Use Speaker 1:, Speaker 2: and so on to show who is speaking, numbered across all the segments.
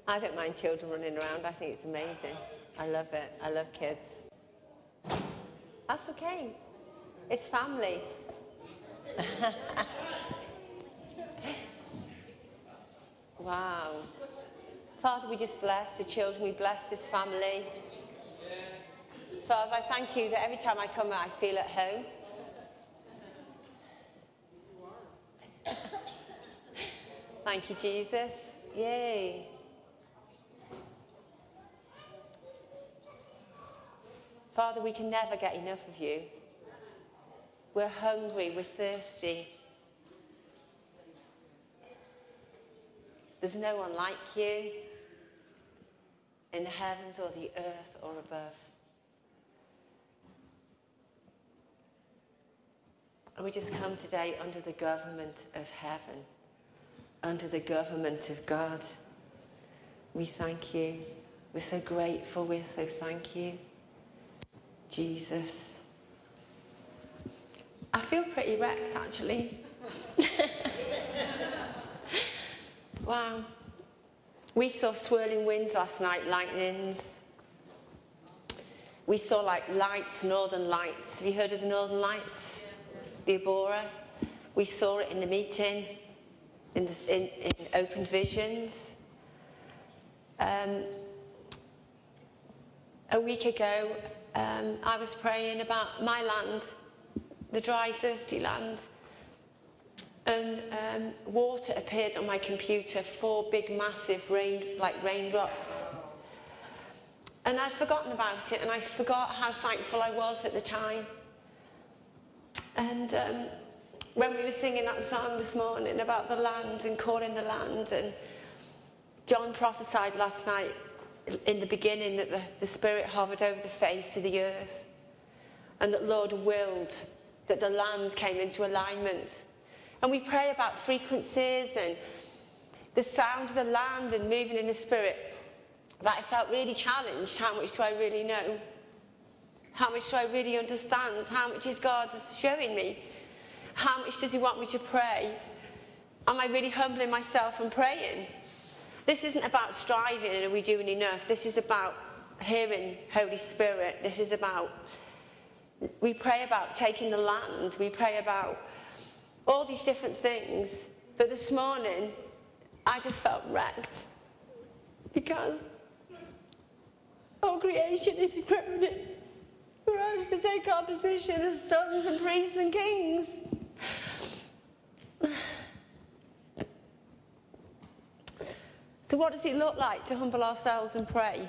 Speaker 1: I don't mind children running around. I think it's amazing. I love it. I love kids. That's okay. It's family. Wow. Father, we just bless the children. We bless this family. Father, I thank you that every time I come I feel at home. Thank you, Jesus. Yay. Father, we can never get enough of you. We're hungry, we're thirsty. There's no one like you in the heavens or the earth or above. And we just come today under the government of heaven, under the government of God. We thank you. We're so grateful. We're so thank you, Jesus. I feel pretty wrecked, actually. Wow. We saw swirling winds last night, lightnings. We saw like lights, northern lights. Have you heard of the northern lights? The Aurora. We saw it in the meeting, in Open Visions. A week ago, I was praying about my land, the dry, thirsty land. And water appeared on my computer, 4 big, massive raindrops. And I'd forgotten about it, and I forgot how thankful I was at the time. And when we were singing that song this morning about the land and calling the land, and John prophesied last night in the beginning that the Spirit hovered over the face of the earth, and that Lord willed that the land came into alignment. And we pray about frequencies and the sound of the land and moving in the Spirit. But I felt really challenged. How much do I really know? How much do I really understand? How much is God showing me? How much does he want me to pray? Am I really humbling myself and praying? This isn't about striving and are we doing enough. This is about hearing Holy Spirit. This is about, we pray about taking the land. We pray about all these different things. But this morning, I just felt wrecked. Because all creation is groaning for us to take our position as sons and priests and kings. So what does it look like to humble ourselves and pray?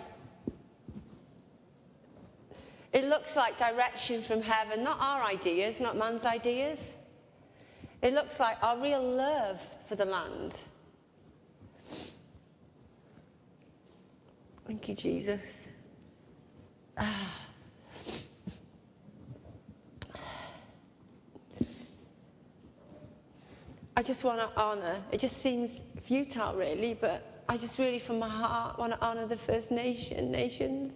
Speaker 1: It looks like direction from heaven, not our ideas, not man's ideas. It looks like our real love for the land. Thank you, Jesus. I just want to honour, it just seems futile really, but I just really from my heart want to honour the First Nations.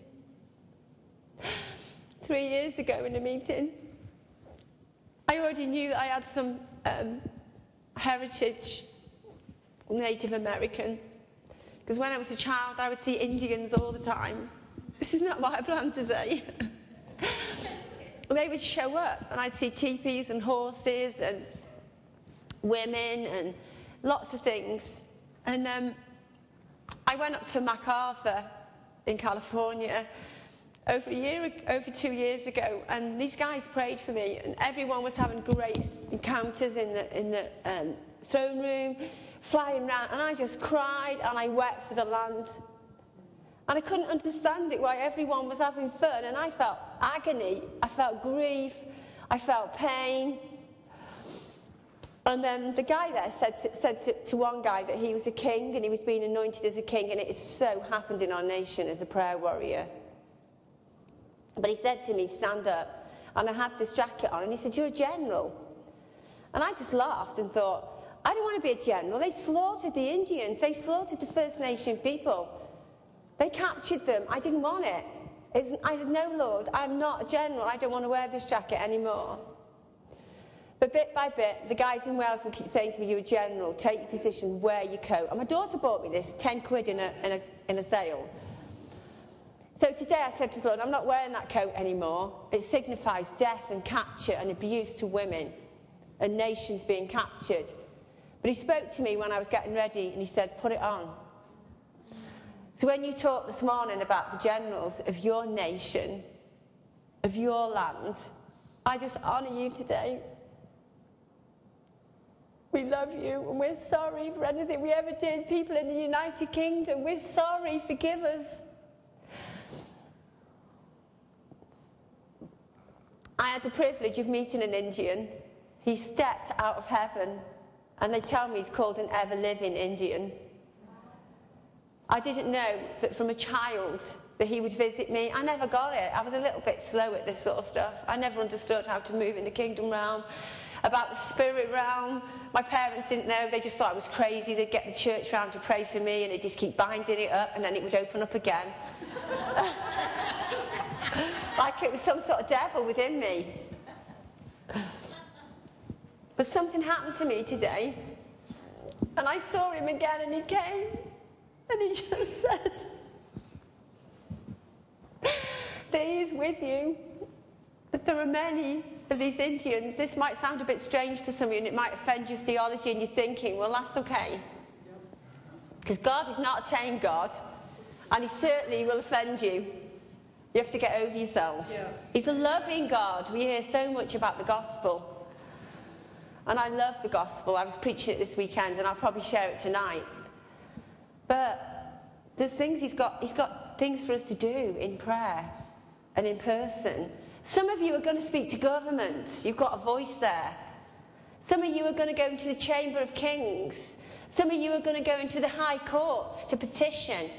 Speaker 1: 3 years ago in a meeting, I already knew that I had some heritage Native American, because when I was a child I would see Indians all the time. This is not what I planned to say. They would show up and I'd see teepees and horses and women and lots of things. And I went up to MacArthur in California over 2 years ago, and these guys prayed for me, and everyone was having great encounters in the throne room, flying around, and I just cried and I wept for the land. And I couldn't understand it, why everyone was having fun, and I felt agony, I felt grief, I felt pain. And then the guy there said to one guy that he was a king and he was being anointed as a king, and it has so happened in our nation as a prayer warrior. But he said to me, stand up. And I had this jacket on, and he said, you're a general. And I just laughed and thought, I don't want to be a general. They slaughtered the Indians. They slaughtered the First Nation people. They captured them. I didn't want it. I said, no, Lord, I'm not a general. I don't want to wear this jacket anymore. But bit by bit, the guys in Wales would keep saying to me, you're a general, take your position, wear your coat. And my daughter bought me this, 10 quid in a sale. So today I said to the Lord, I'm not wearing that coat anymore. It signifies death and capture and abuse to women and nations being captured. But he spoke to me when I was getting ready and he said, put it on. So when you talk this morning about the generals of your nation, of your land, I just honour you today. We love you and we're sorry for anything we ever did. People in the United Kingdom, we're sorry, forgive us. I had the privilege of meeting an Indian. He stepped out of heaven, and they tell me he's called an ever-living Indian. I didn't know that from a child that he would visit me. I never got it. I was a little bit slow at this sort of stuff. I never understood how to move in the kingdom realm, about the spirit realm. My parents didn't know. They just thought I was crazy. They'd get the church round to pray for me, and they'd just keep binding it up, and then it would open up again. Like it was some sort of devil within me. But something happened to me today, and I saw him again, and he came, and he just said that he is with you. But there are many of these Indians. This might sound a bit strange to some of you, and it might offend your theology and your thinking. Well, that's okay. Because God is not a tame God, and he certainly will offend you. You have to get over yourselves. Yes. He's a loving God. We hear so much about the gospel. And I love the gospel. I was preaching it this weekend, and I'll probably share it tonight. But there's things he's got things for us to do in prayer and in person. Some of you are going to speak to government. You've got a voice there. Some of you are going to go into the Chamber of Kings. Some of you are going to go into the High Courts to petition.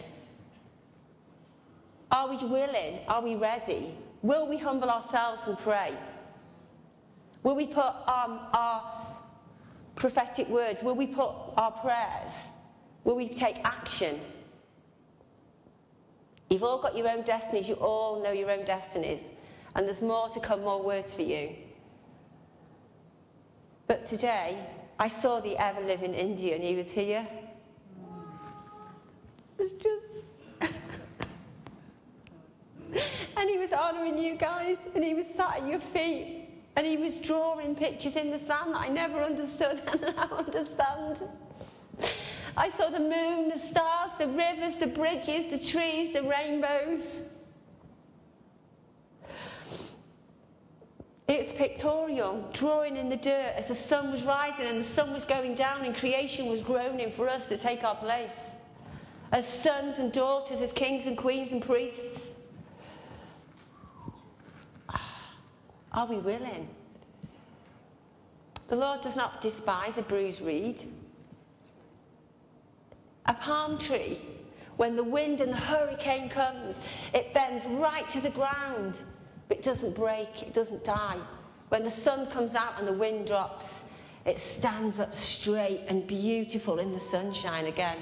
Speaker 1: Are we willing? Are we ready? Will we humble ourselves and pray? Will we put our prophetic words? Will we put our prayers? Will we take action? You've all got your own destinies. You all know your own destinies. And there's more to come, more words for you. But today, I saw the ever-living Indian. He was here. It's just... And he was honouring you guys, and he was sat at your feet, and he was drawing pictures in the sand that I never understood and now understand. I saw the moon, the stars, the rivers, the bridges, the trees, the rainbows. It's pictorial, drawing in the dirt as the sun was rising and the sun was going down and creation was groaning for us to take our place. As sons and daughters, as kings and queens and priests. Are we willing? The Lord does not despise a bruised reed. A palm tree, when the wind and the hurricane comes, it bends right to the ground. But it doesn't break, it doesn't die. When the sun comes out and the wind drops, it stands up straight and beautiful in the sunshine again.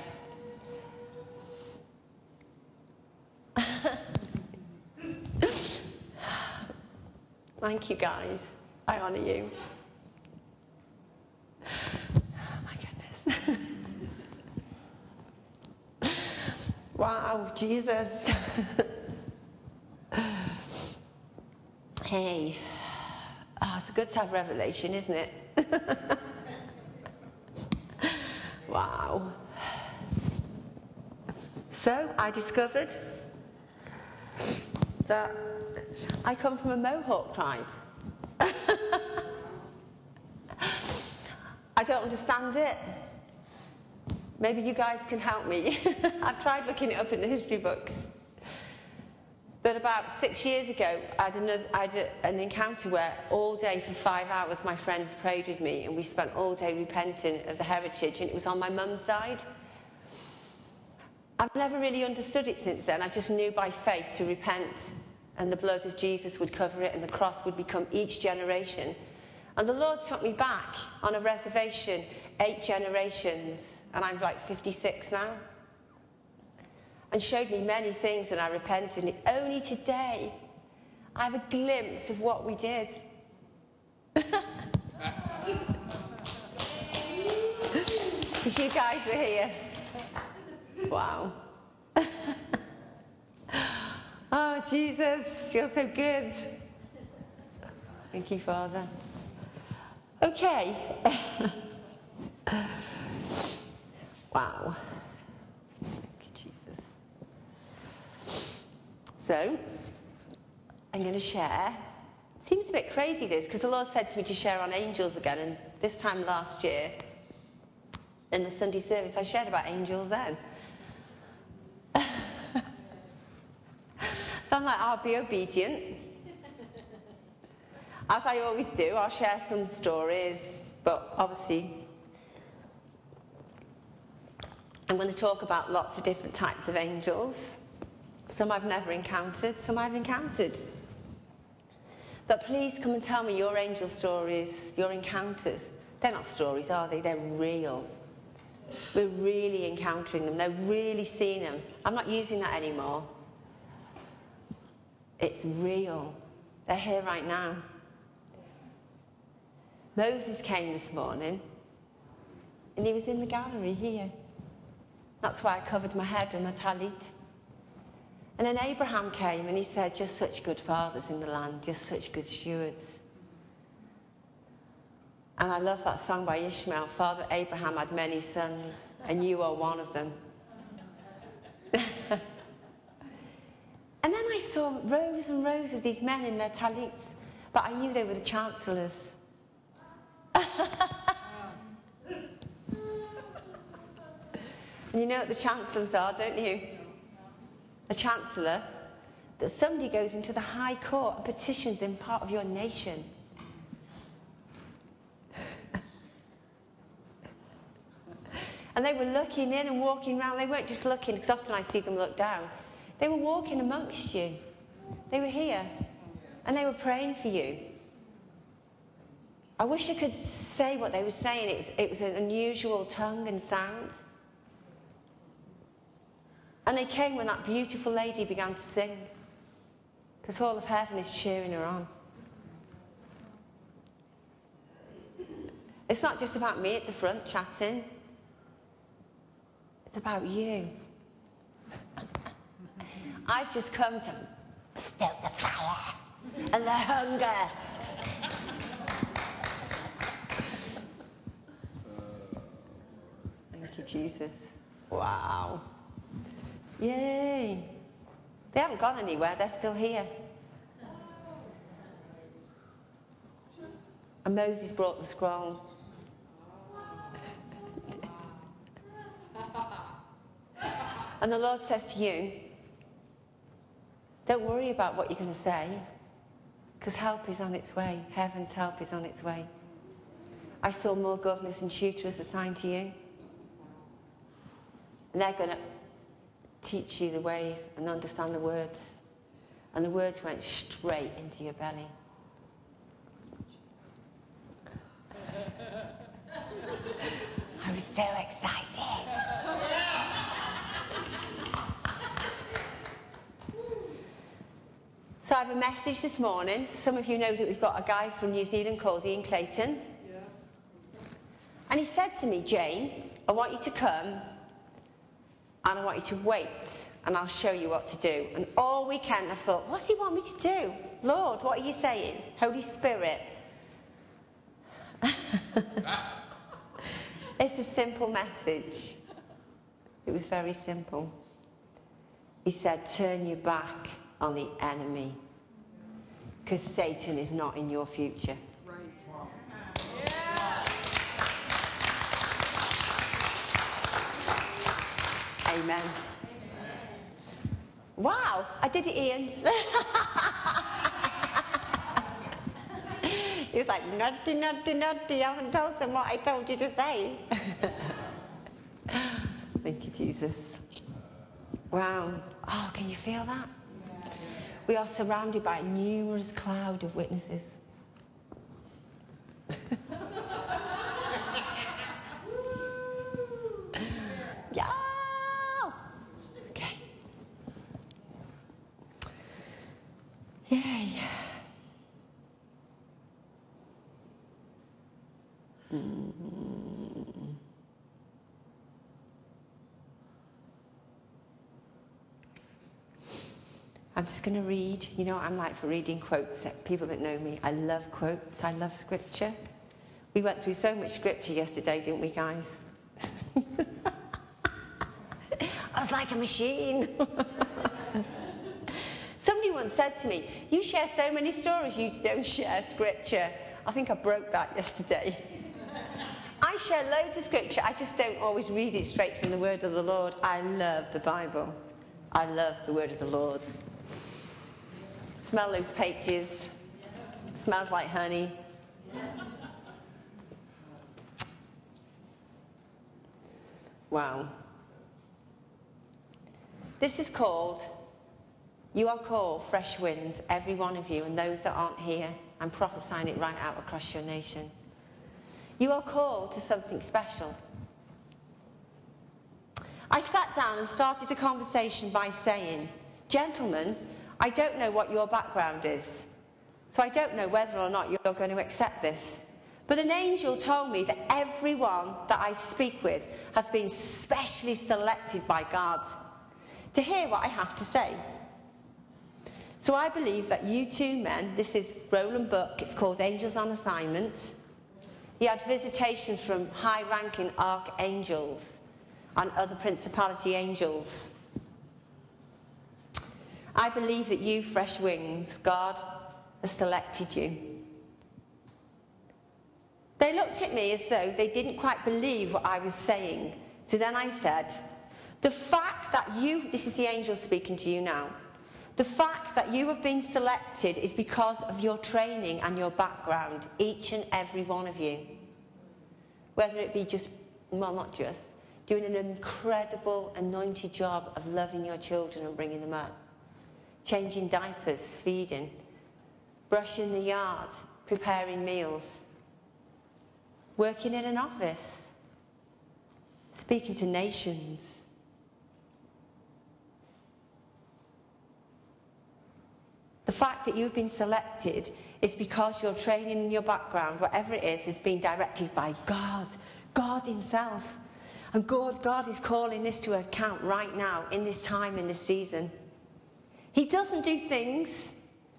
Speaker 1: Thank you, guys. I honour you. Oh, my goodness. Wow, Jesus. Hey. Oh, it's good to have revelation, isn't it? Wow. So, I discovered that I come from a Mohawk tribe. I don't understand it. Maybe you guys can help me. I've tried looking it up in the history books. But about 6 years ago, I had an encounter where all day for 5 hours my friends prayed with me, and we spent all day repenting of the heritage, and it was on my mum's side. I've never really understood it since then. I just knew by faith to repent, and the blood of Jesus would cover it, and the cross would become each generation. And the Lord took me back on a reservation, 8 generations, and I'm like 56 now, and showed me many things, and I repented. And it's only today I have a glimpse of what we did. Because you guys were here. Wow. Oh, Jesus, you're so good. Thank you, Father. Okay. Wow. Thank you, Jesus. So, I'm going to share. Seems a bit crazy, this, because the Lord said to me to share on angels again, and this time last year, in the Sunday service, I shared about angels then. So I'm like, I'll be obedient. As I always do, I'll share some stories, but obviously I'm going to talk about lots of different types of angels. Some I've never encountered, some I've encountered. But please come and tell me your angel stories, your encounters. They're not stories, are they? They're real. We're really encountering them. They're really seeing them. I'm not using that anymore. It's real. They're here right now. Moses came this morning, and he was in the gallery here. That's why I covered my head with my talit. And then Abraham came, and he said, "You're such good fathers in the land. You're such good stewards." And I love that song by Ishmael, "Father Abraham had many sons, and you are one of them." And then I saw rows and rows of these men in their talits, but I knew they were the chancellors. And you know what the chancellors are, don't you? A chancellor, that somebody goes into the high court and petitions in part of your nation. And they were looking in and walking around. They weren't just looking, because often I see them look down. They were walking amongst you. They were here. And they were praying for you. I wish I could say what they were saying. It was an unusual tongue and sound. And they came when that beautiful lady began to sing. Because all of heaven is cheering her on. It's not just about me at the front chatting. It's about you. I've just come to stoke the fire and the hunger. Thank you, Jesus. Wow. Yay. They haven't gone anywhere, they're still here. And Moses brought the scroll. And the Lord says to you, don't worry about what you're going to say, because help is on its way. Heaven's help is on its way. I saw more governors and tutors assigned to you. And they're going to teach you the ways and understand the words. And the words went straight into your belly. I was so excited. So I have a message this morning. Some of you know that we've got a guy from New Zealand called Ian Clayton. Yes. And he said to me, "Jane, I want you to come and I want you to wait and I'll show you what to do." And all weekend I thought, what's he want me to do? Lord, what are you saying? Holy Spirit. It's a simple message. It was very simple. He said, turn your back on the enemy, because Satan is not in your future. Right. Yeah. Amen. Wow, I did it, Ian. He was like, nutty, nutty, nutty, I haven't told them what I told you to say. Thank you, Jesus. Wow. Oh, can you feel that? We are surrounded by a numerous cloud of witnesses. Yeah. Okay. Yay. I'm just going to read. You know what I'm like for reading quotes. People that know me, I love quotes. I love scripture. We went through so much scripture yesterday, didn't we, guys? I was like a machine. Somebody once said to me, you share so many stories, you don't share scripture. I think I broke that yesterday. I share loads of scripture, I just don't always read it straight from the word of the Lord. I love the Bible. I love the word of the Lord. Smell those pages. Smells like honey. Wow. This is called, you are called fresh winds, every one of you, and those that aren't here. I'm prophesying it right out across your nation. You are called to something special. I sat down and started the conversation by saying, gentlemen, I don't know what your background is, so I don't know whether or not you're going to accept this. But an angel told me that everyone that I speak with has been specially selected by God to hear what I have to say. So I believe that you two men, this is Roland Buck, it's called Angels on Assignment. He had visitations from high-ranking archangels and other principality angels. I believe that you, fresh wings, God has selected you. They looked at me as though they didn't quite believe what I was saying. So then I said, the fact that you, this is the angel speaking to you now, the fact that you have been selected is because of your training and your background, each and every one of you. Whether it be just, well, not just, doing an incredible anointed job of loving your children and bringing them up, changing diapers, feeding, brushing the yard, preparing meals, working in an office, speaking to nations. The fact that you've been selected is because your training and your background, whatever it is, has been directed by God, God himself. And God is calling this to account right now, in this time, in this season. He doesn't do things,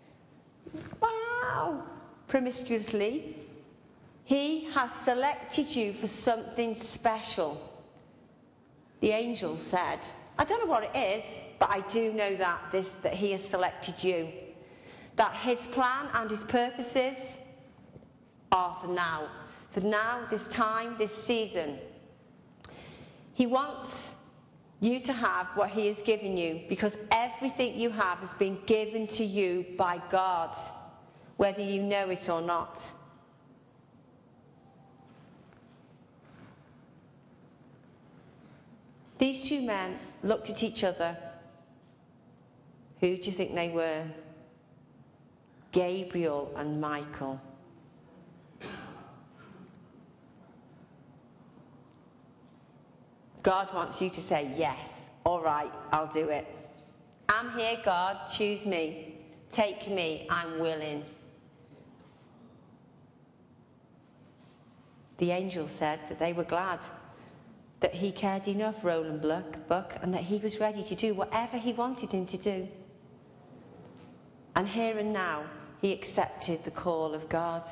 Speaker 1: wow, promiscuously. He has selected you for something special. The angel said, I don't know what it is, but I do know that he has selected you. That his plan and his purposes are for now, this time, this season. He wants you to have what he has given you, because everything you have has been given to you by God, whether you know it or not. These two men looked at each other. Who do you think they were? Gabriel and Michael. God wants you to say, yes, all right, I'll do it. I'm here, God, choose me. Take me, I'm willing. The angel said that they were glad that he cared enough, Roland Buck, and that he was ready to do whatever he wanted him to do. And here and now, he accepted the call of God.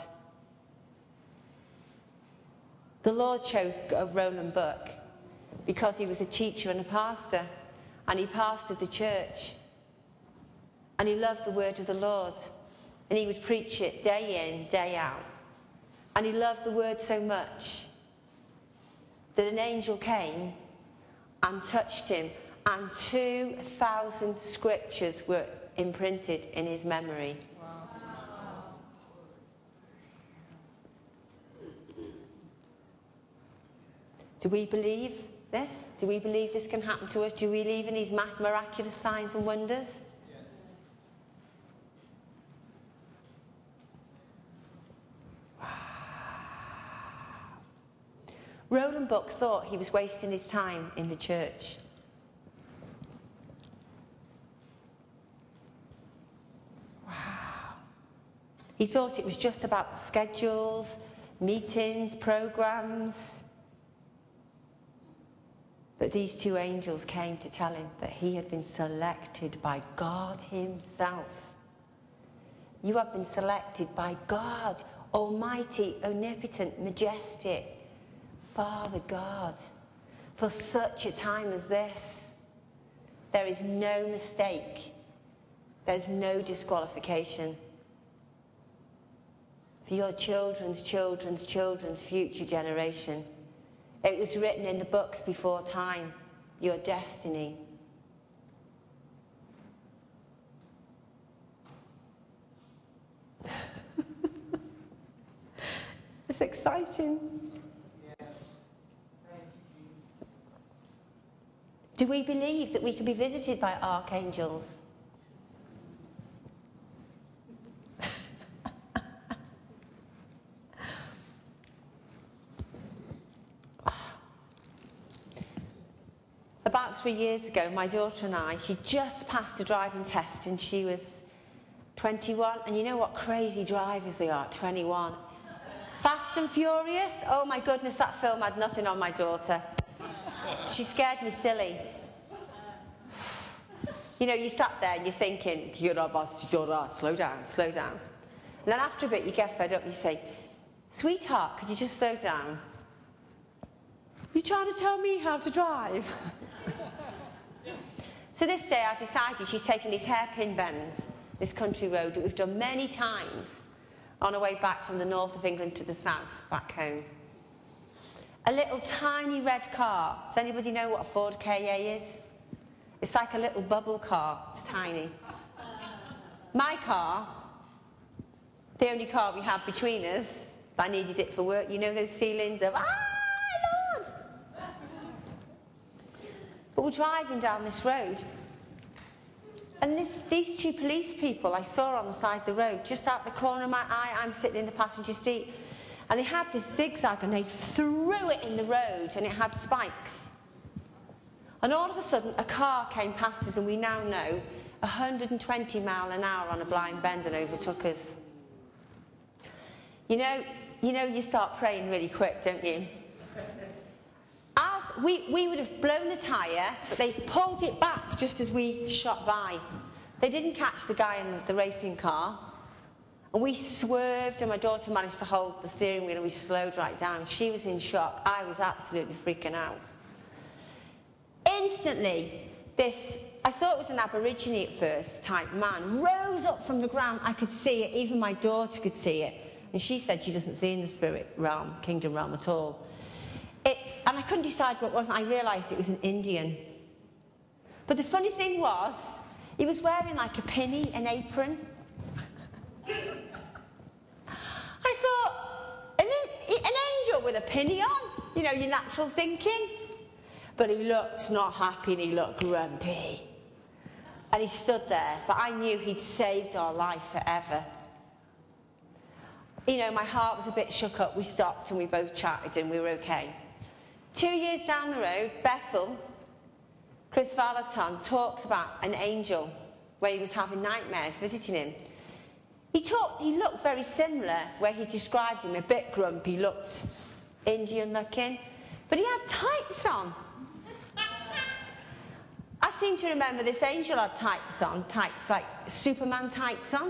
Speaker 1: The Lord chose Roland Buck because he was a teacher and a pastor, and he pastored the church, and he loved the word of the Lord, and he would preach it day in, day out. And he loved the word so much that an angel came and touched him, and 2,000 scriptures were imprinted in his memory. Do we believe this? Do we believe this can happen to us? Do we believe in these miraculous signs and wonders? Wow. Roland Buck thought he was wasting his time in the church. Wow. He thought it was just about schedules, meetings, programs. But these two angels came to tell him that he had been selected by God himself. You have been selected by God, Almighty, omnipotent, majestic, Father God, for such a time as this. There is no mistake. There's no disqualification. For your children's children's children's future generation. It was written in the books before time, your destiny. It's exciting. Do we believe that we can be visited by archangels? About 3 years ago, my daughter and I, she just passed a driving test and she was 21. And you know what crazy drivers they are at 21. Fast and Furious. Oh my goodness, that film had nothing on my daughter. She scared me silly. You know, you sat there and you're thinking, slow down, slow down. And then after a bit, you get fed up and you say, sweetheart, could you just slow down? You're trying to tell me how to drive? So this day I decided she's taking these hairpin bends, this country road that we've done many times on our way back from the north of England to the south, back home. A little tiny red car. Does anybody know what a Ford Ka is? It's like a little bubble car. It's tiny. My car, the only car we have between us, I needed it for work. You know those feelings of, Lord! But we're driving down this road. And these two police people I saw on the side of the road, just out the corner of my eye, I'm sitting in the passenger seat. And they had this zigzag and they threw it in the road and it had spikes. And all of a sudden a car came past us and we now know 120 miles an hour on a blind bend and overtook us. You know you start praying really quick, don't you? As we would have blown the tyre, but they pulled it back just as we shot by. They didn't catch the guy in the racing car. And we swerved and my daughter managed to hold the steering wheel and we slowed right down. She was in shock. I was absolutely freaking out. Instantly, I thought it was an Aborigine at first type man, rose up from the ground. I could see it. Even my daughter could see it. And she said she doesn't see in the spirit realm, kingdom realm at all. And I couldn't decide what it was. And I realised it was an Indian. But the funny thing was, he was wearing like a pinny, an apron. I thought, an angel with a pinny on, you know, your natural thinking. But he looked not happy and he looked grumpy. And he stood there, but I knew he'd saved our life forever. You know, my heart was a bit shook up. We stopped and we both chatted and we were okay. 2 years down the road, Bethel, Chris Valaton talks about an angel when he was having nightmares visiting him. He looked very similar, where he described him a bit grumpy, looked Indian looking, but he had tights on. I seem to remember this angel had tights like Superman tights on.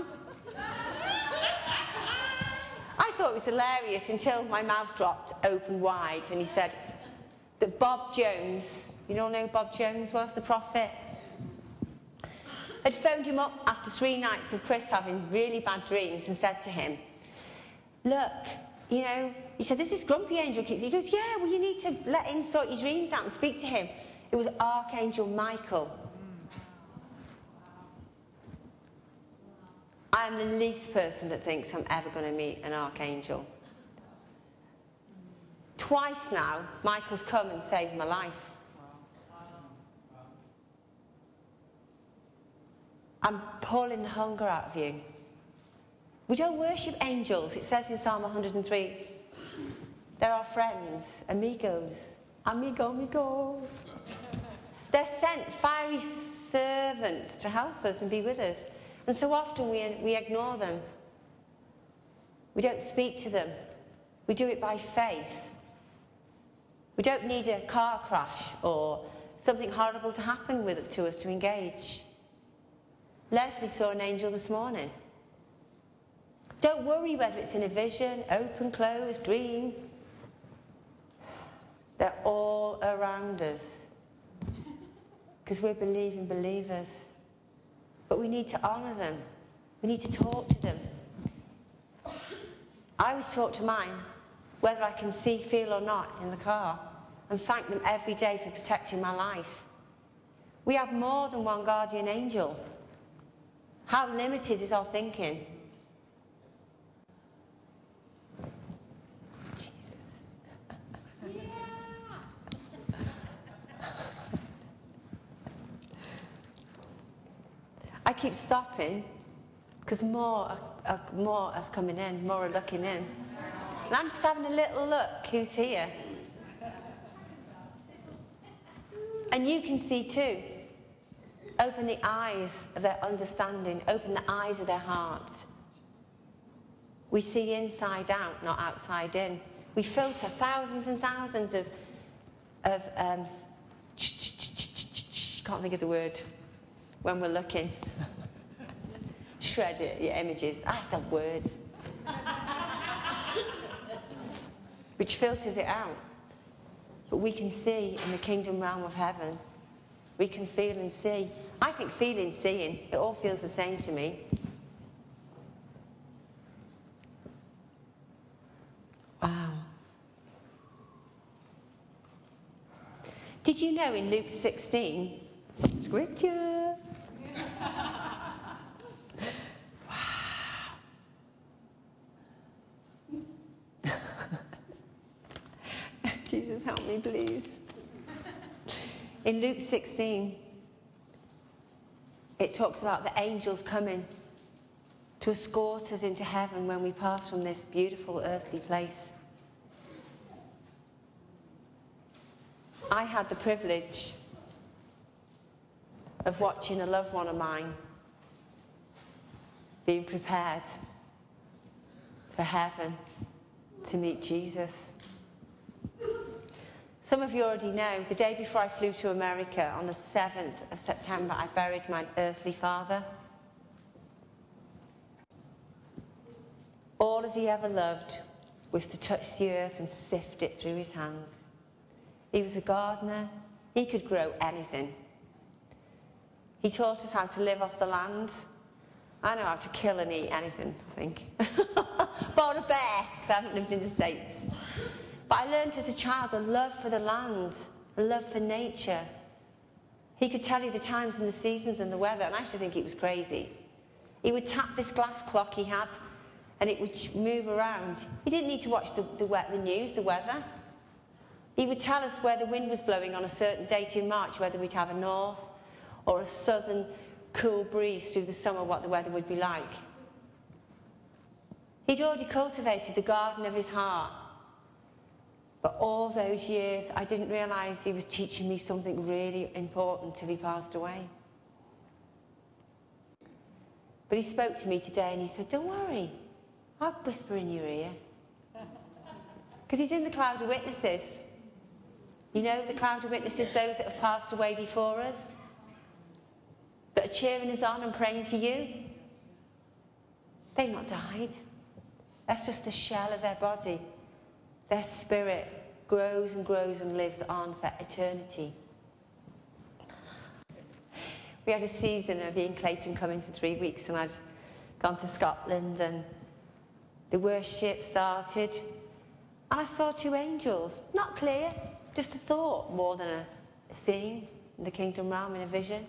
Speaker 1: I thought it was hilarious until my mouth dropped open wide and he said that Bob Jones, you all know who Bob Jones was, the prophet, had phoned him up after 3 nights of Chris having really bad dreams and said to him, look, you know, he said, there's this grumpy angel. He goes, yeah, well, you need to let him sort your dreams out and speak to him. It was Archangel Michael. I'm the least person that thinks I'm ever going to meet an archangel. Twice now, Michael's come and saved my life. I'm pulling the hunger out of you. We don't worship angels. It says in Psalm 103, they're our friends, amigos. Amigo, amigo. They're sent, fiery servants to help us and be with us. And so often we ignore them. We don't speak to them. We do it by faith. We don't need a car crash or something horrible to happen to us to engage. Leslie saw an angel this morning. Don't worry whether it's in a vision, open, closed, dream. They're all around us because we're believing believers. But we need to honour them. We need to talk to them. I always talk to mine, whether I can see, feel or not, in the car, and thank them every day for protecting my life. We have more than one guardian angel. How limited is our thinking? I keep stopping because more are coming in, more are looking in. And I'm just having a little look who's here. And you can see too. Open the eyes of their understanding, open the eyes of their hearts. We see inside out, not outside in. We filter thousands and thousands of can't think of the word when we're looking. Shred your images. That's the word. Which filters it out. But we can see in the kingdom realm of heaven. We can feel and see. I think feeling, seeing, it all feels the same to me. Wow. Did you know in Luke 16, scripture? Jesus, help me, please. In Luke 16, it talks about the angels coming to escort us into heaven when we pass from this beautiful earthly place. I had the privilege of watching a loved one of mine being prepared for heaven to meet Jesus. Some of you already know, the day before I flew to America, on the 7th of September, I buried my earthly father. All as he ever loved was to touch the earth and sift it through his hands. He was a gardener. He could grow anything. He taught us how to live off the land. I know how to kill and eat anything, I think. But a bear, because I haven't lived in the States. But I learned as a child a love for the land, a love for nature. He could tell you the times and the seasons and the weather, and I used to think it was crazy. He would tap this glass clock he had, and it would move around. He didn't need to watch the news, the weather. He would tell us where the wind was blowing on a certain date in March, whether we'd have a north or a southern cool breeze through the summer, what the weather would be like. He'd already cultivated the garden of his heart. But all those years, I didn't realise he was teaching me something really important till he passed away. But he spoke to me today and he said, don't worry, I'll whisper in your ear. Because he's in the cloud of witnesses. You know the cloud of witnesses, those that have passed away before us, that are cheering us on and praying for you. They've not died. That's just the shell of their body. Their spirit grows and grows and lives on for eternity. We had a season of Ian Clayton coming for 3 weeks, and I'd gone to Scotland, and the worship started, and I saw 2 angels. Not clear, just a thought more than a seeing in the kingdom realm in a vision.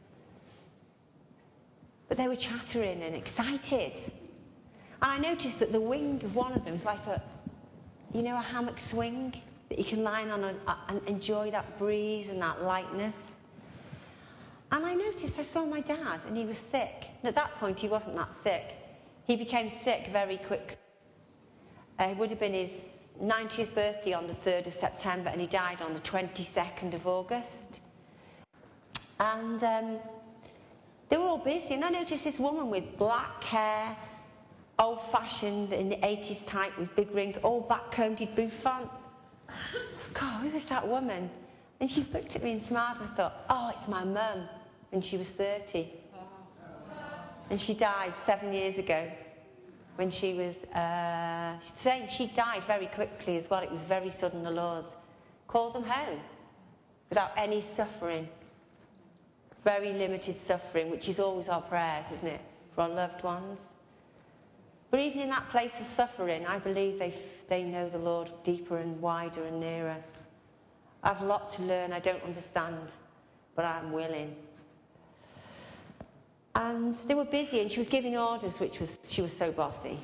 Speaker 1: But they were chattering and excited. And I noticed that the wing of one of them is like a hammock swing that you can lie on and enjoy that breeze and that lightness. And I noticed I saw my dad, and he was sick. And at that point, he wasn't that sick. He became sick very quickly. It would have been his 90th birthday on the 3rd of September, and he died on the 22nd of August. And they were all busy, and I noticed this woman with black hair, old-fashioned in the 80s type with big rings, all back-combed bouffant. God, who was that woman? And she looked at me and smiled, and I thought, oh, it's my mum. And she was 30. And she died 7 years ago when she was, she died very quickly as well. It was very sudden. The Lord called them home without any suffering. Very limited suffering, which is always our prayers, isn't it, for our loved ones. But even in that place of suffering, I believe they know the Lord deeper and wider and nearer. I have a lot to learn. I don't understand, but I'm willing. And they were busy, and she was giving orders, she was so bossy.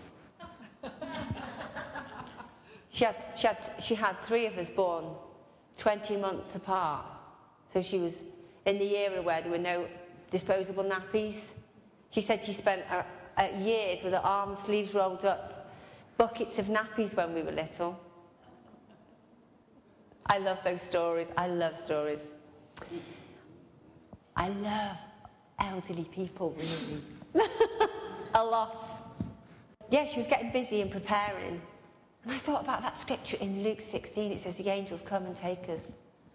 Speaker 1: She had 3 of us born 20 months apart. So she was in the era where there were no disposable nappies. She said she spent years with her arms, sleeves rolled up, buckets of nappies when we were little. I love those stories. I love stories. I love elderly people, really. A lot. Yeah, she was getting busy and preparing. And I thought about that scripture in Luke 16. It says, the angels come and take us.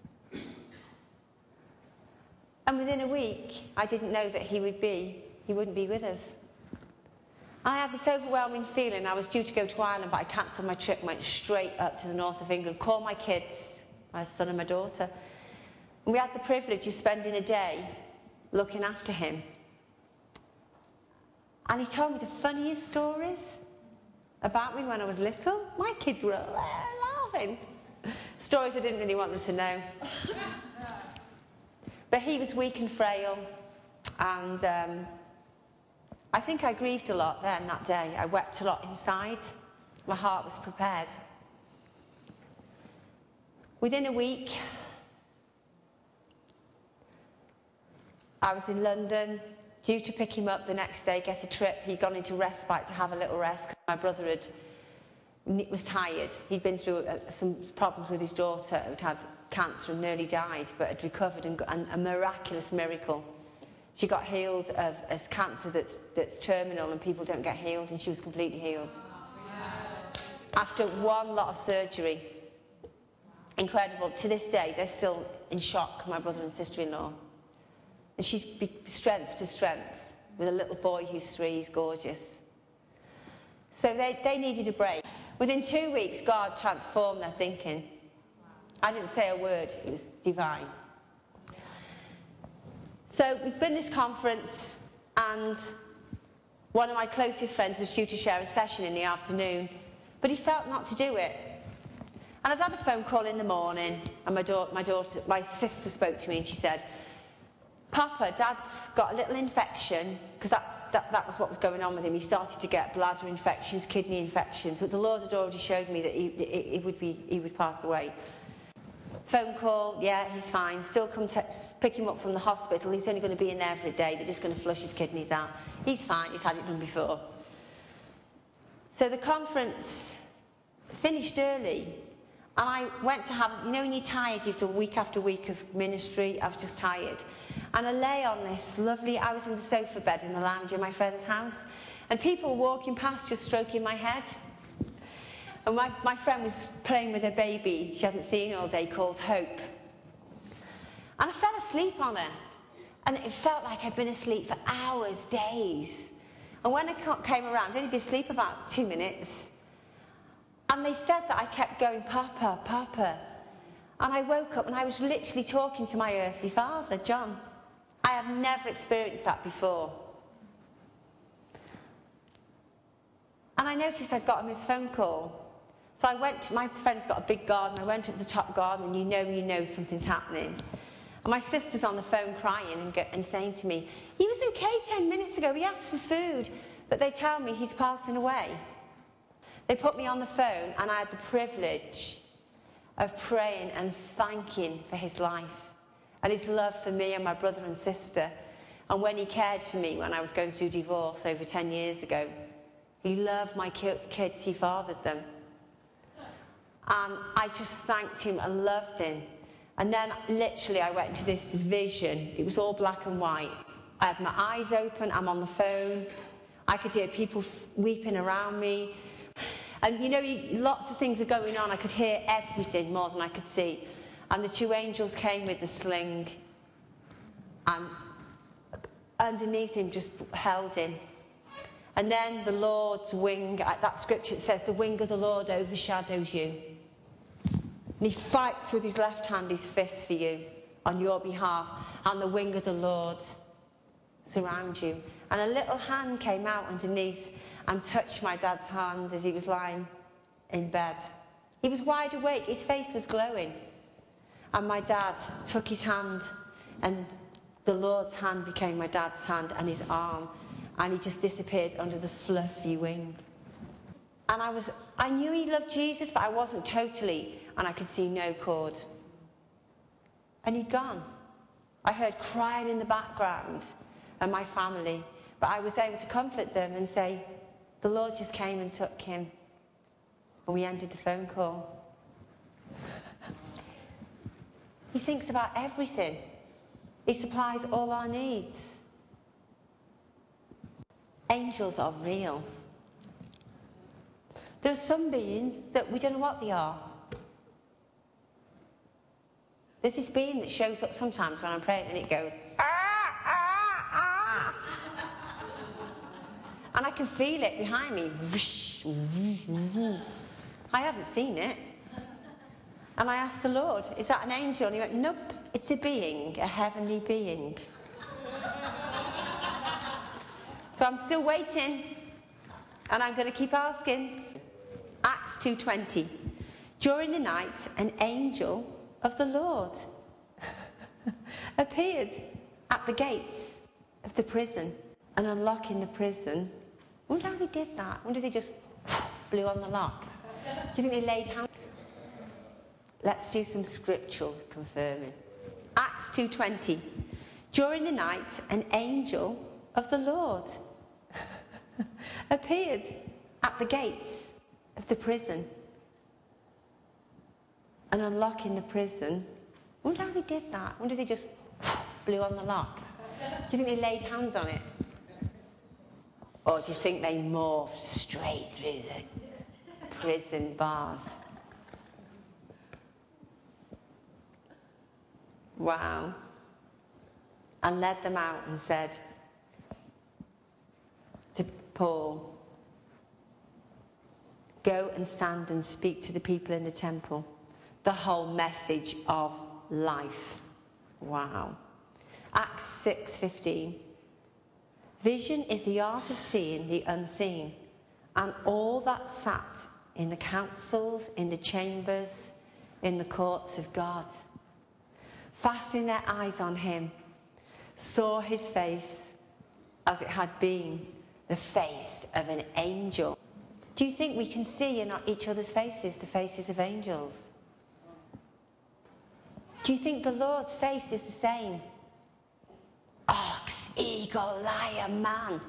Speaker 1: And within a week, I didn't know that he wouldn't be with us. I had this overwhelming feeling. I was due to go to Ireland, but I cancelled my trip and went straight up to the north of England, called my kids, my son and my daughter. And we had the privilege of spending a day looking after him. And he told me the funniest stories about me when I was little. My kids were laughing. Stories I didn't really want them to know. But he was weak and frail, and I think I grieved a lot then that day. I wept a lot inside. My heart was prepared. Within a week, I was in London, due to pick him up the next day, get a trip. He'd gone into respite to have a little rest because my brother was tired. He'd been through some problems with his daughter who'd had cancer and nearly died, but had recovered and a miraculous miracle. She got healed of a cancer that's terminal, and people don't get healed, and she was completely healed. After one lot of surgery. Incredible. To this day, they're still in shock, my brother and sister-in-law. And she's strength to strength, with a little boy who's 3, he's gorgeous. So they needed a break. Within 2 weeks, God transformed their thinking. I didn't say a word, it was divine. So we've been to this conference, and one of my closest friends was due to share a session in the afternoon, but he felt not to do it. And I'd had a phone call in the morning, and my sister spoke to me, and she said, Papa, Dad's got a little infection, because that was what was going on with him. He started to get bladder infections, kidney infections, but the Lord had already showed me that he would pass away. Phone call, yeah, he's fine. Still come pick him up from the hospital. He's only going to be in there for a day. They're just going to flush his kidneys out. He's fine. He's had it done before. So the conference finished early. And I went to have, you know when you're tired, you've done week after week of ministry. I was just tired. And I lay on this lovely, I was in the sofa bed in the lounge in my friend's house. And people were walking past just stroking my head. And my friend was playing with her baby she hadn't seen all day, called Hope. And I fell asleep on her. And it felt like I'd been asleep for hours, days. And when I came around, I'd only been asleep about 2 minutes. And they said that I kept going, Papa, Papa. And I woke up and I was literally talking to my earthly father, John. I have never experienced that before. And I noticed I'd got him his phone call. So I went to, my friend's got a big garden, I went up to the top garden, and you know something's happening. And my sister's on the phone crying and saying to me, he was okay 10 minutes ago, he asked for food, but they tell me he's passing away. They put me on the phone, and I had the privilege of praying and thanking for his life and his love for me and my brother and sister. And when he cared for me when I was going through divorce over 10 years ago, he loved my kids, he fathered them. And I just thanked him and loved him. And then literally I went into this vision. It was all black and white. I had my eyes open, I'm on the phone. I could hear people weeping around me. And you know, lots of things are going on. I could hear everything more than I could see. And the two angels came with the sling. And underneath him just held him. And then the Lord's wing, that scripture that says, the wing of the Lord overshadows you. And he fights with his left hand, his fist for you, on your behalf. And the wing of the Lord surrounds you. And a little hand came out underneath and touched my dad's hand as he was lying in bed. He was wide awake, his face was glowing. And my dad took his hand, and the Lord's hand became my dad's hand and his arm, and he just disappeared under the fluffy wing. And I knew he loved Jesus, but I wasn't totally, and I could see no cord. And he'd gone. I heard crying in the background and my family, but I was able to comfort them and say, the Lord just came and took him. And we ended the phone call. He thinks about everything. He supplies all our needs. Angels are real. There are some beings that we don't know what they are. There's this being that shows up sometimes when I'm praying and it goes, ah, ah, ah. And I can feel it behind me. I haven't seen it. And I asked the Lord, is that an angel? And he went, nope, it's a being, a heavenly being. So I'm still waiting, and I'm going to keep asking. Acts 2:20. During the night, an angel of the Lord appeared at the gates of the prison and unlocking the prison. I wonder how he did that. I wonder if he just blew on the lock. Do you think they laid hands? Let's do some scriptural confirming. Acts 2:20. During the night, an angel of the Lord appeared at the gates of the prison and unlocking the prison. I wonder how he did that. I wonder if they just blew on the lock. Do you think they laid hands on it? Or do you think they morphed straight through the prison bars? Wow. And led them out and said to Paul, go and stand and speak to the people in the temple. The whole message of life. Wow. Acts 6:15. Vision is the art of seeing the unseen, and all that sat in the councils, in the chambers, in the courts of God, fastening their eyes on him, saw his face as it had been the face of an angel. Do you think we can see in each other's faces the faces of angels? Do you think the Lord's face is the same? Ox, eagle, lion, man.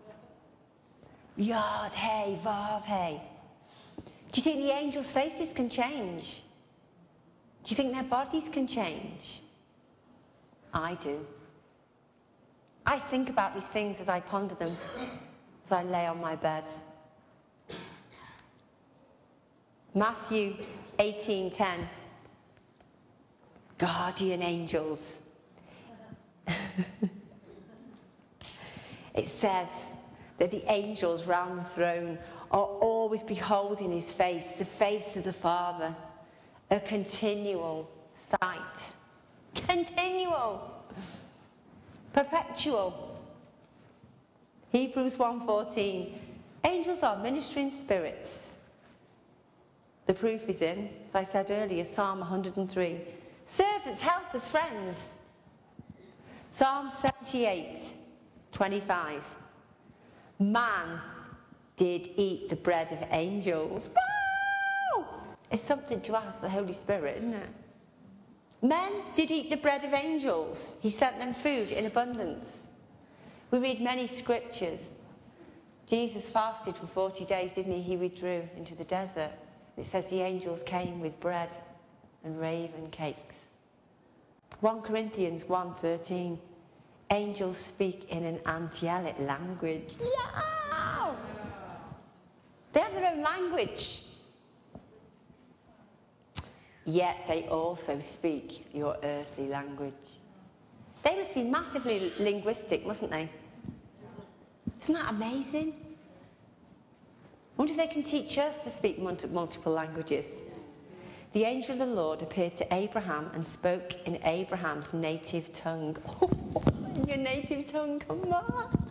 Speaker 1: Yod, hey, vav, hey. Do you think the angels' faces can change? Do you think their bodies can change? I do. I think about these things as I ponder them, as I lay on my bed. Matthew 18:10. Guardian angels. It says that the angels round the throne are always beholding his face, the face of the Father. A continual sight. Continual. Perpetual. Hebrews 1:14. Angels are ministering spirits. The proof is in, as I said earlier, Psalm 103. Servants, helpers, friends. Psalm 78:25. Man did eat the bread of angels. Woo! It's something to ask the Holy Spirit, isn't it? Men did eat the bread of angels. He sent them food in abundance. We read many scriptures. Jesus fasted for 40 days, didn't he? He withdrew into the desert. It says the angels came with bread and raven cakes. 1 Corinthians 1:13. Angels speak in an angelic language. Yeah! They have their own language. Yet they also speak your earthly language. They must be massively linguistic, mustn't they? Isn't that amazing? I wonder if they can teach us to speak multiple languages. The angel of the Lord appeared to Abraham and spoke in Abraham's native tongue. Oh, in your native tongue, come on.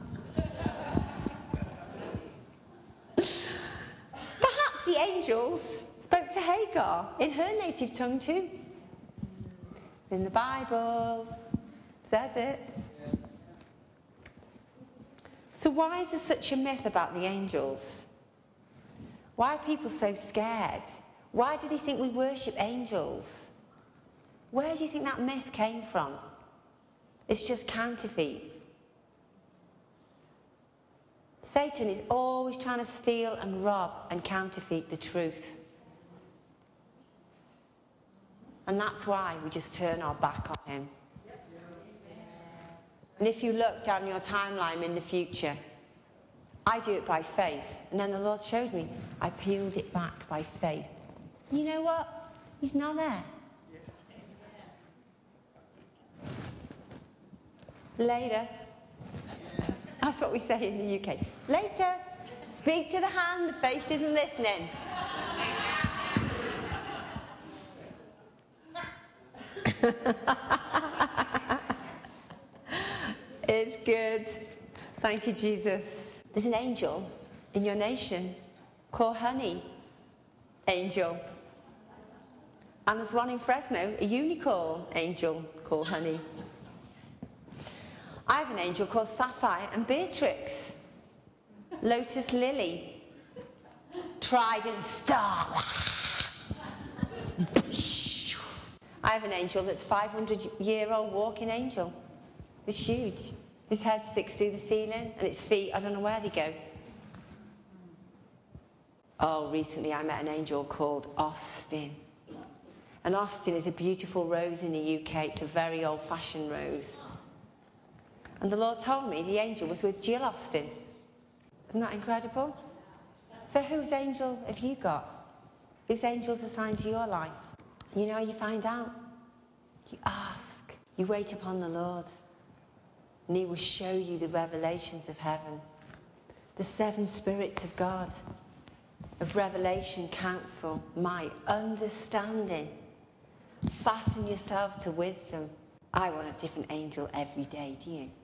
Speaker 1: Perhaps the angels spoke to Hagar in her native tongue too. It's in the Bible. Says it. So why is there such a myth about the angels? Why are people so scared? Why do they think we worship angels? Where do you think that myth came from? It's just counterfeit. Satan is always trying to steal and rob and counterfeit the truth. And that's why we just turn our back on him. And if you look down your timeline in the future, I do it by faith. And then the Lord showed me, I peeled it back by faith. You know what? He's not there. Later. That's what we say in the UK. Later. Speak to the hand, the face isn't listening. It's good. Thank you, Jesus. There's an angel in your nation called Honey Angel. And there's one in Fresno, a unicorn angel called Honey. I have an angel called Sapphire and Beatrix. Lotus Lily. Trident Star. I have an angel that's 500-year-old walking angel. It's huge. His head sticks through the ceiling and its feet, I don't know where they go. Oh, recently I met an angel called Austin. And Austin is a beautiful rose in the UK. It's a very old-fashioned rose. And the Lord told me the angel was with Jill Austin. Isn't that incredible? So whose angel have you got? Whose angel's assigned to your life? You know how you find out? You ask. You wait upon the Lord. And he will show you the revelations of heaven. The 7 spirits of God. Of revelation, counsel, might, understanding. Fasten yourself to wisdom. I want a different angel every day, do you?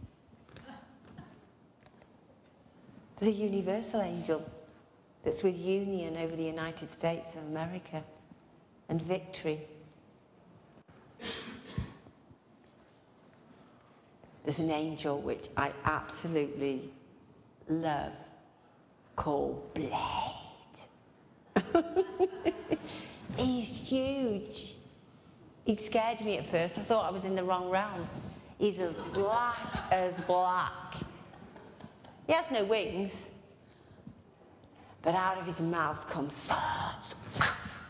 Speaker 1: There's a universal angel that's with union over the United States of America and victory. There's an angel which I absolutely love called Blade. He's huge. He scared me at first. I thought I was in the wrong realm. He's as black as black. He has no wings. But out of his mouth comes swords.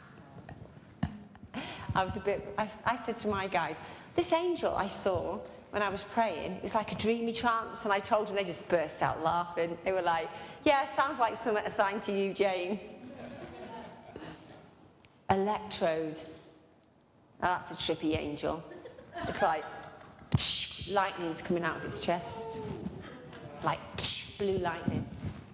Speaker 1: I said to my guys, this angel I saw when I was praying, it was like a dreamy trance, and I told them, they just burst out laughing. They were like, yeah, sounds like something assigned to you, Jane. Electrode. Now that's a trippy angel. It's like lightning's coming out of its chest. Like blue lightning.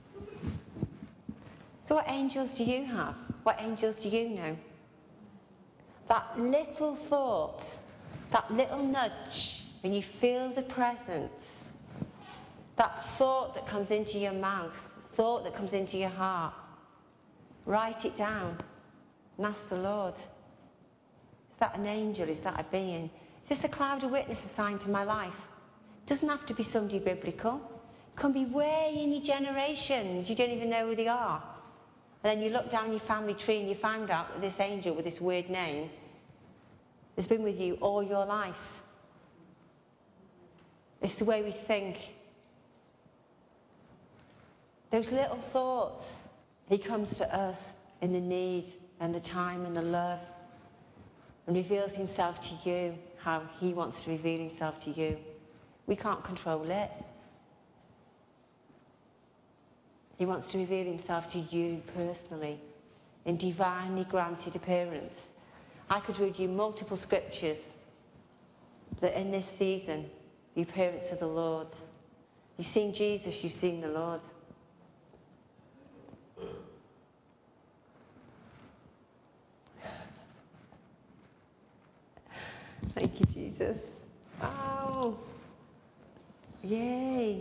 Speaker 1: So what angels do you have? What angels do you know? That little thought, that little nudge, when you feel the presence, that thought that comes into your mouth, thought that comes into your heart, write it down and ask the Lord, is that an angel? Is that a being? Is this a cloud of witness assigned to my life? It doesn't have to be somebody biblical. It can be way in your generations. You don't even know who they are. And then you look down your family tree and you find out that this angel with this weird name has been with you all your life. It's the way we think. Those little thoughts. He comes to us in the need and the time and the love and reveals himself to you how he wants to reveal himself to you. We can't control it. He wants to reveal himself to you personally in divinely granted appearance. I could read you multiple scriptures that in this season, the appearance of the Lord. You've seen Jesus, you've seen the Lord. Thank you, Jesus. Oh, yay.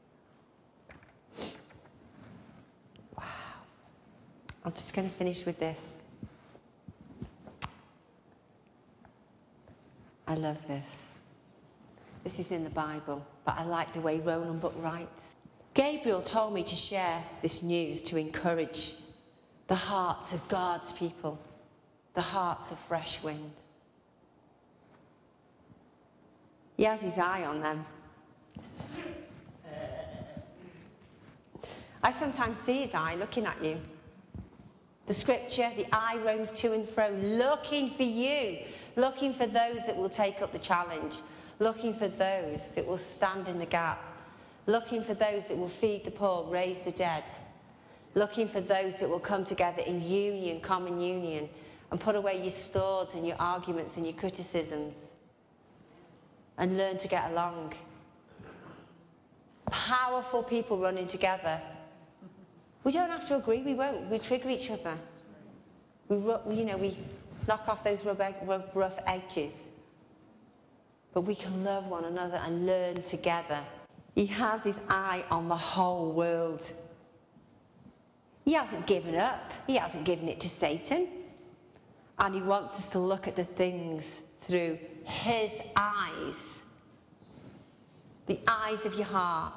Speaker 1: Wow. I'm just going to finish with this. I love this. This is in the Bible, but I like the way Roland Buck writes. Gabriel told me to share this news to encourage the hearts of God's people, the hearts of Fresh Wind. He has his eye on them. I sometimes see his eye looking at you. The scripture, the eye roams to and fro, looking for you, looking for those that will take up the challenge, looking for those that will stand in the gap, looking for those that will feed the poor, raise the dead, looking for those that will come together in union, common union, and put away your swords and your arguments and your criticisms and learn to get along. Powerful people running together. We don't have to agree, we won't. We trigger each other. We knock off those rough edges. But we can love one another and learn together. He has his eye on the whole world. He hasn't given up. He hasn't given it to Satan. And he wants us to look at the things through his eyes. The eyes of your heart.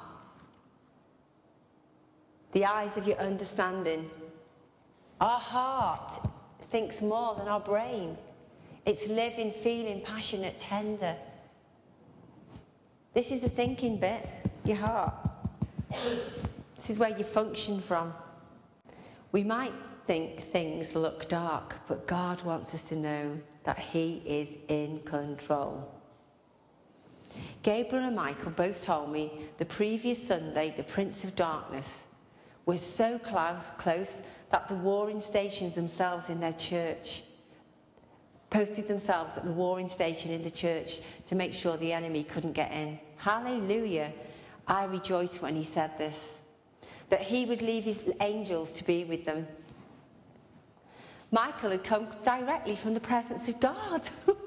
Speaker 1: The eyes of your understanding. Our heart thinks more than our brain. It's living, feeling, passionate, tender. This is the thinking bit, your heart. This is where you function from. We might think things look dark, but God wants us to know that he is in control. Gabriel and Michael both told me the previous Sunday the Prince of Darkness was so close that the warring stations themselves in their church posted themselves at the warring station in the church to make sure the enemy couldn't get in. Hallelujah. I rejoiced when he said this, that he would leave his angels to be with them. Michael had come directly from the presence of God.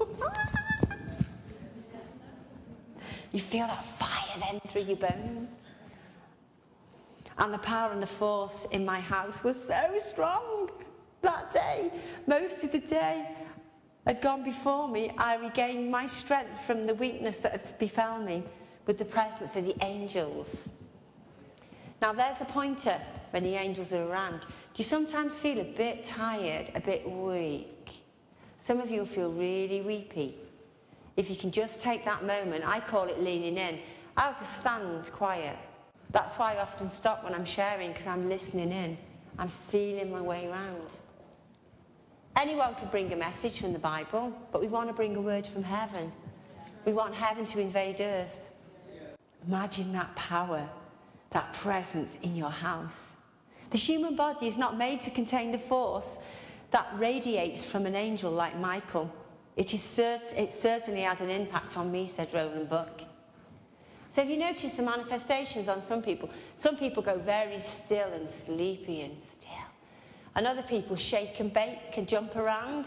Speaker 1: You feel that fire then through your bones. And the power and the force in my house was so strong that day. Most of the day had gone before me. I regained my strength from the weakness that had befell me with the presence of the angels. Now there's a pointer when the angels are around. Do you sometimes feel a bit tired, a bit weak? Some of you will feel really weepy. If you can just take that moment, I call it leaning in. I have to stand quiet. That's why I often stop when I'm sharing, because I'm listening in. I'm feeling my way around. Anyone can bring a message from the Bible, but we want to bring a word from heaven. We want heaven to invade earth. Imagine that power, that presence in your house. The human body is not made to contain the force that radiates from an angel like Michael. It certainly had an impact on me, said Roland Buck. So have you noticed the manifestations on some people? Some people go very still and sleepy and still. And other people shake and bake and jump around.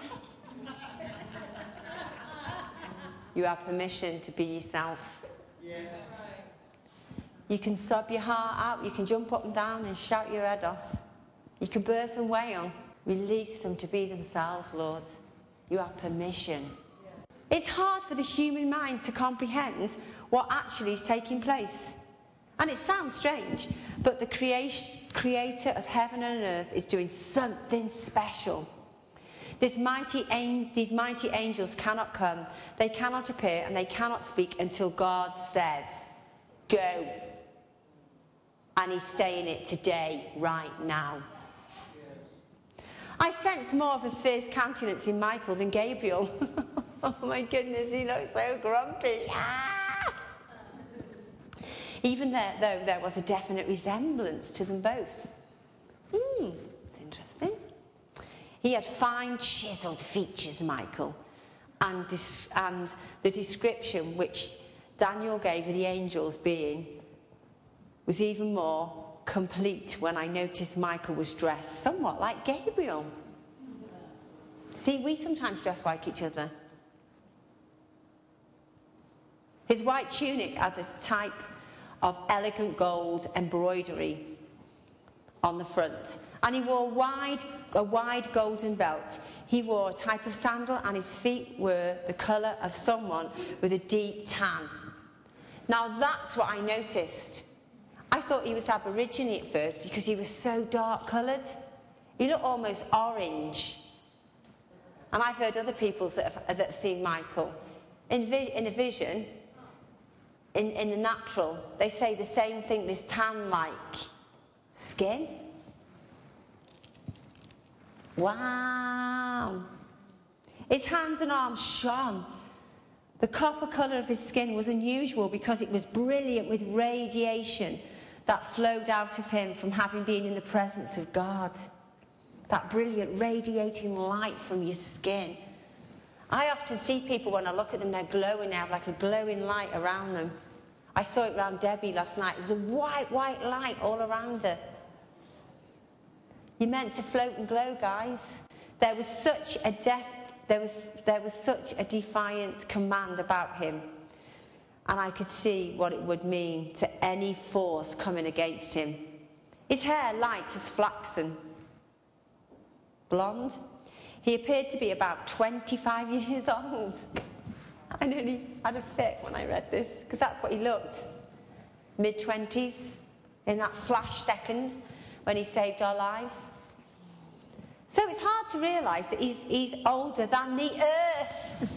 Speaker 1: You have permission to be yourself. Yes. You can sob your heart out. You can jump up and down and shout your head off. You can burst and wail. Release them to be themselves, Lord. You have permission. It's hard for the human mind to comprehend what actually is taking place. And it sounds strange, but the creator of heaven and earth is doing something special. These mighty angels cannot come, they cannot appear, and they cannot speak until God says, go. And he's saying it today, right now. I sense more of a fierce countenance in Michael than Gabriel. Oh my goodness, he looks so grumpy. Ah! even though there was a definite resemblance to them both. It's interesting. He had fine chiselled features, Michael, and the description which Daniel gave of the angels being was even more complete when I noticed Michael was dressed somewhat like Gabriel. See, we sometimes dress like each other. His white tunic had a type of elegant gold embroidery on the front, and he wore a wide golden belt. He wore a type of sandal, and his feet were the colour of someone with a deep tan. Now that's what I noticed. I thought he was Aborigine at first because he was so dark coloured. He looked almost orange. And I've heard other people that have seen Michael in a vision, in the natural, they say the same thing, this tan-like skin. Wow. His hands and arms shone. The copper colour of his skin was unusual because it was brilliant with radiation that flowed out of him from having been in the presence of God. That brilliant radiating light from your skin. I often see people when I look at them, they're glowing, they have like a glowing light around them. I saw it around Debbie last night. It was a white light all around her. You're meant to float and glow, guys. There was such a defiant command about him. And I could see what it would mean to any force coming against him. His hair light as flaxen. Blonde. He appeared to be about 25 years old. I nearly had a fit when I read this, because that's what he looked. Mid-20s, in that flash second when he saved our lives. So it's hard to realise that he's older than the earth.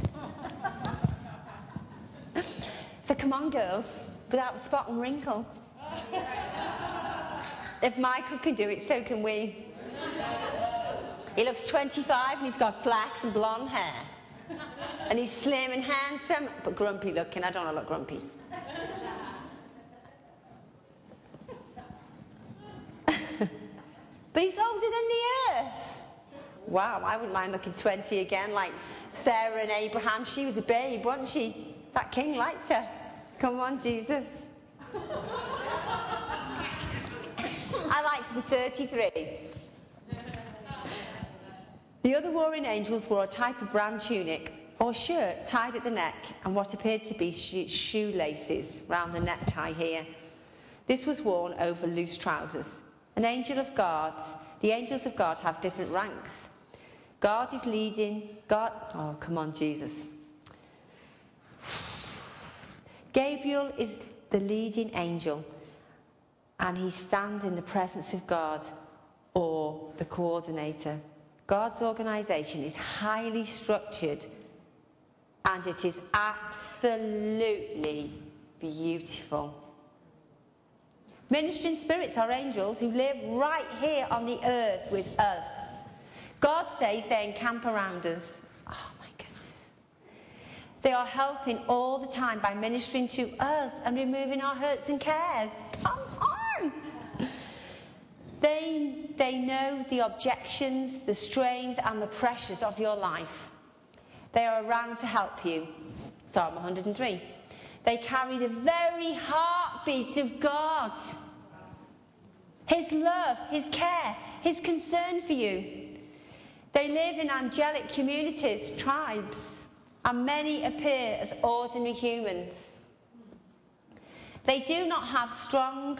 Speaker 1: So come on, girls, without a spot and wrinkle. If Michael can do it, so can we. He looks 25 and he's got flax and blonde hair. And he's slim and handsome, but grumpy looking. I don't want to look grumpy. But he's older than the earth. Wow, I wouldn't mind looking 20 again, like Sarah and Abraham. She was a babe, wasn't she? That king liked her. Come on, Jesus. I like to be 33. The other warring angels wore a type of brown tunic or shirt tied at the neck and what appeared to be shoelaces round the necktie here. This was worn over loose trousers. The angels of God have different ranks. God is leading. Oh, come on, Jesus. Gabriel is the leading angel, and he stands in the presence of God, or the coordinator. God's organisation is highly structured, and it is absolutely beautiful. Ministering spirits are angels who live right here on the earth with us. God says they encamp around us. Oh my goodness. They are helping all the time by ministering to us and removing our hurts and cares. Come on! They know the objections, the strains and the pressures of your life. They are around to help you. Psalm 103. They carry the very heartbeat of God. His love, His care, His concern for you. They live in angelic communities, tribes, and many appear as ordinary humans. They do not have strong,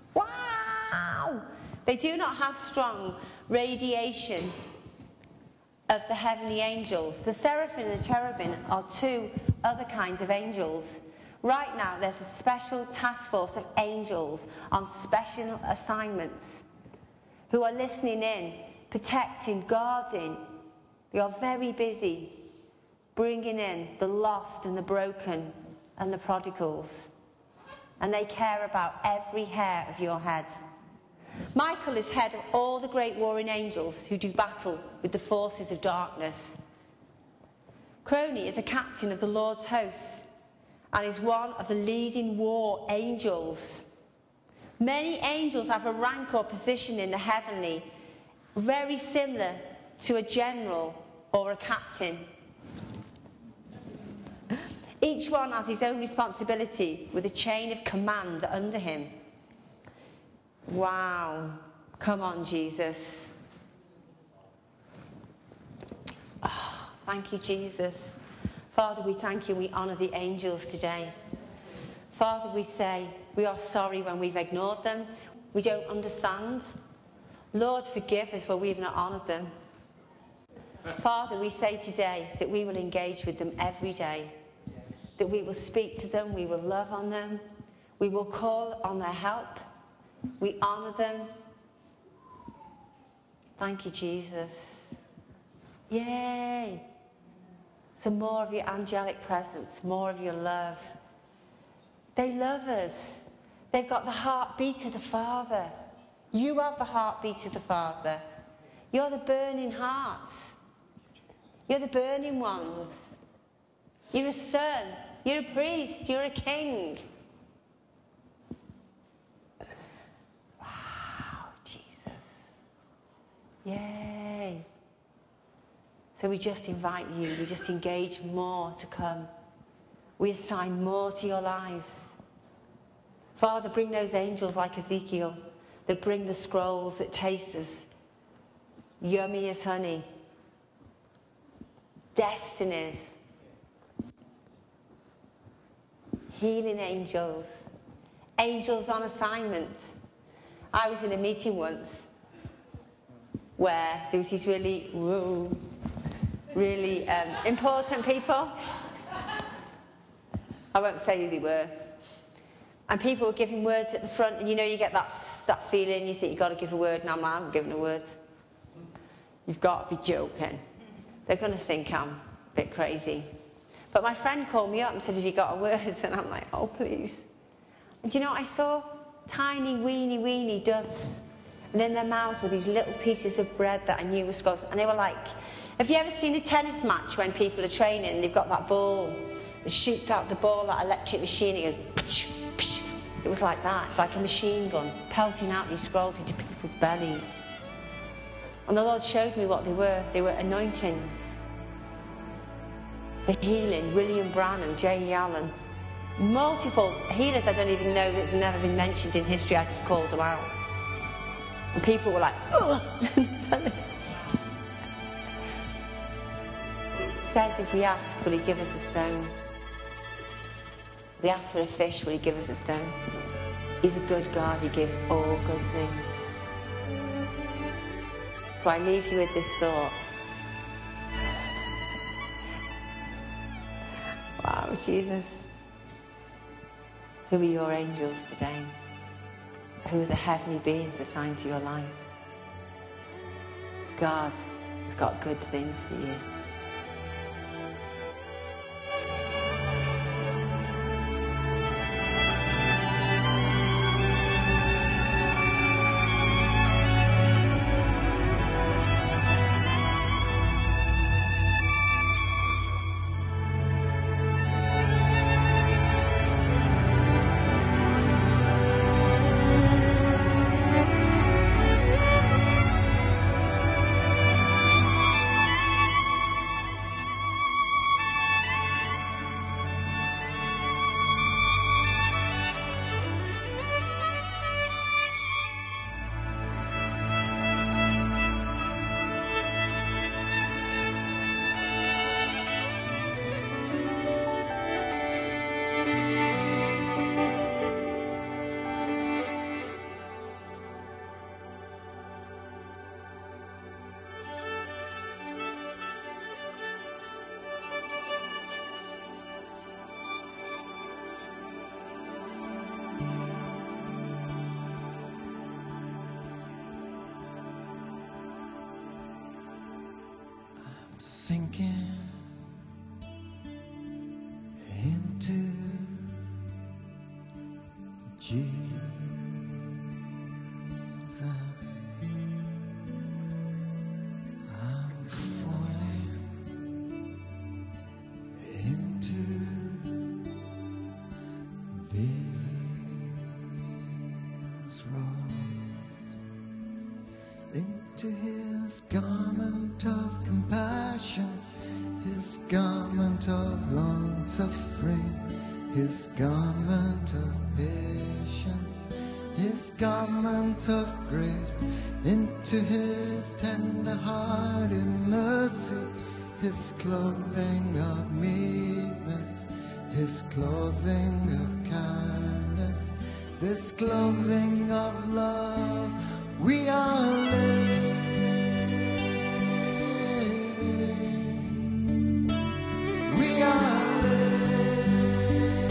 Speaker 1: they do not have strong radiation of the heavenly angels. The seraphim and the cherubim are two other kinds of angels. Right now, there's a special task force of angels on special assignments who are listening in, protecting, guarding. They are very busy bringing in the lost and the broken and the prodigals. And they care about every hair of your head. Michael is head of all the great warring angels who do battle with the forces of darkness. Crony is a captain of the Lord's hosts, and is one of the leading war angels. Many angels have a rank or position in the heavenly, very similar to a general or a captain. Each one has his own responsibility with a chain of command under him. Wow. Come on, Jesus. Oh, thank you, Jesus. Father, we thank you. We honour the angels today. Father, we say we are sorry when we've ignored them. We don't understand. Lord, forgive us where we've not honoured them. Father, we say today that we will engage with them every day, that we will speak to them, we will love on them, we will call on their help, we honour them. Thank you, Jesus. Yay! So more of your angelic presence, more of your love. They love us. They've got the heartbeat of the Father. You have the heartbeat of the Father. You're the burning hearts. You're the burning ones. You're a son. You're a priest. You're a king. Wow, Jesus. Yay. So we just invite you. We just engage more to come. We assign more to your lives. Father, bring those angels like Ezekiel that bring the scrolls that taste as yummy as honey. Destinies. Healing angels. Angels on assignment. I was in a meeting once where there was these really important people. I won't say who they were. And people were giving words at the front, and you know, you get that feeling, you think you've got to give a word, and I'm like, I'm giving a word. You've got to be joking. They're going to think I'm a bit crazy. But my friend called me up and said, have you got a word? And I'm like, oh, please. And do you know what I saw? Tiny, weeny doves. And in their mouths were these little pieces of bread that I knew were scrolls. And they were like, have you ever seen a tennis match when people are training and they've got that ball that shoots out the ball, that electric machine, it goes, psh, psh. It was like that. It's like a machine gun pelting out these scrolls into people's bellies. And the Lord showed me what they were. They were anointings. For healing, William Branham, J.E. Allen. Multiple healers I don't even know that's never been mentioned in history. I just called them out. And people were like, ugh! It says if we ask, will he give us a stone? If we ask for a fish, will he give us a stone? He's a good God. He gives all good things. So I leave you with this thought. Wow, Jesus. Who are your angels today? Who are the heavenly beings assigned to your life? God has got good things for you.
Speaker 2: Sinking into Jesus, I'm falling into his rose, into his garment of compassion, his garment of long suffering, his garment of patience, his garment of grace, into his tender-hearted mercy, his clothing of meekness, his clothing of kindness, this clothing of love. We are living, we are living,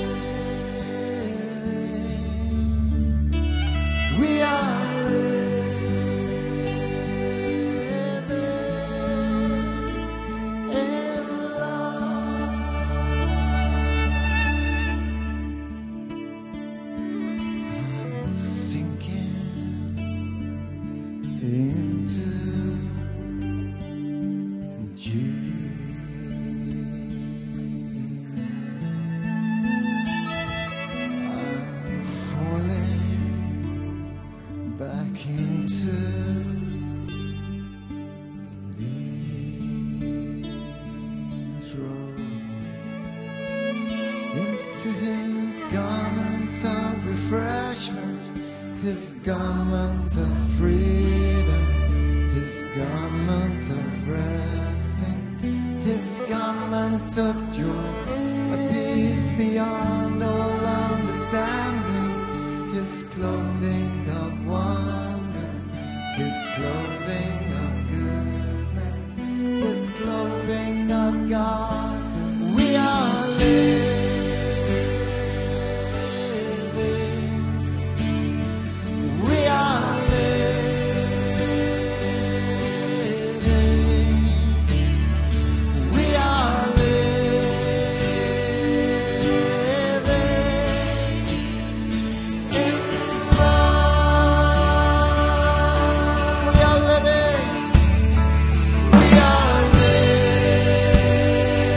Speaker 2: we are living in love. I'm sinking into Jesus. I'm falling back into his robe, into his garment of refreshment, his garment of freedom, his garment of resting, his garment of joy, a peace beyond all understanding, his clothing of oneness, his clothing of goodness, his clothing of God. We are living, we are living, we are living in love. We are living, we are living.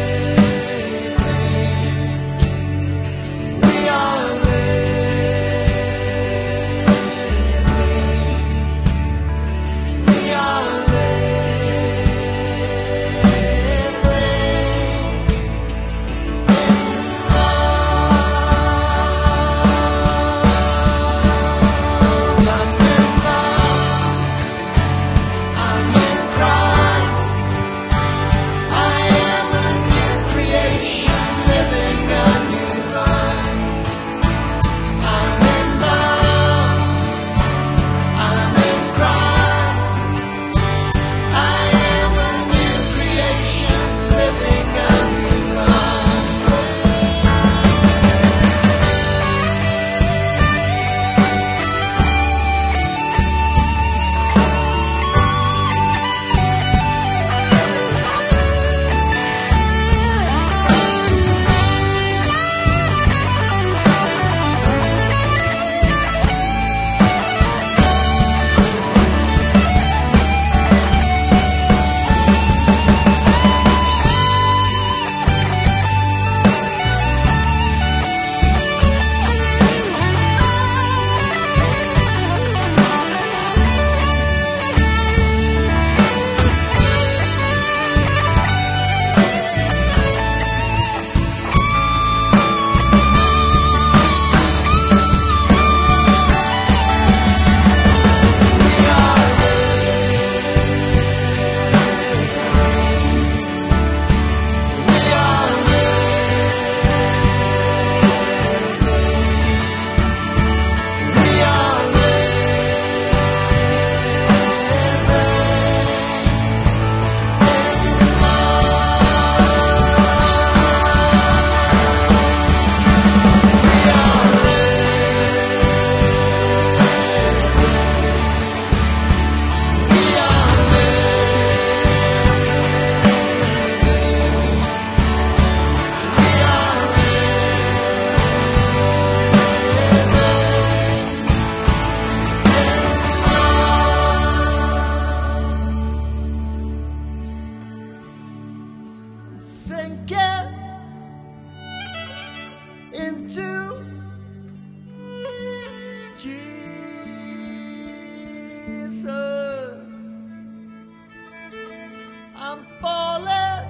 Speaker 2: I'm falling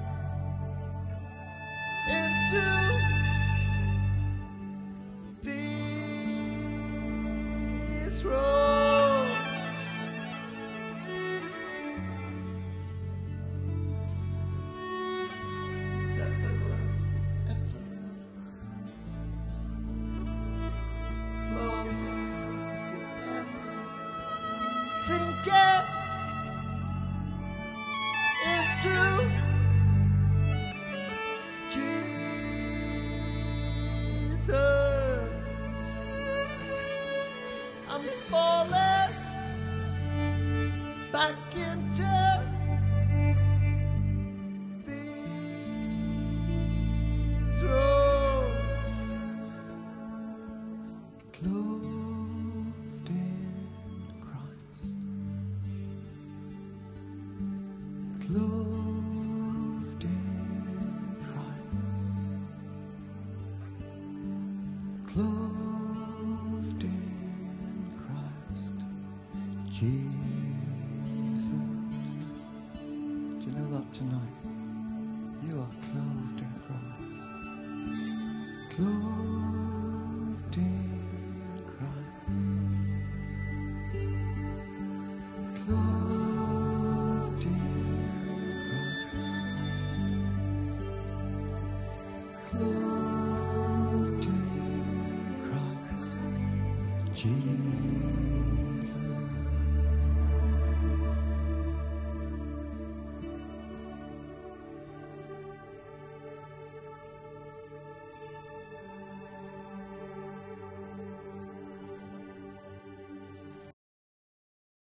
Speaker 2: into this road. It's effortless, it's effortless. Clothed in Christ, it's effortless. Sinking into Jesus. I'm falling back into these roads. Clothed in Christ. Clothed in Christ. Clothed in Christ Jesus. Do you know that tonight? You are clothed in Christ. Clothed in Christ. Clothed in Clothed in Christ Jesus.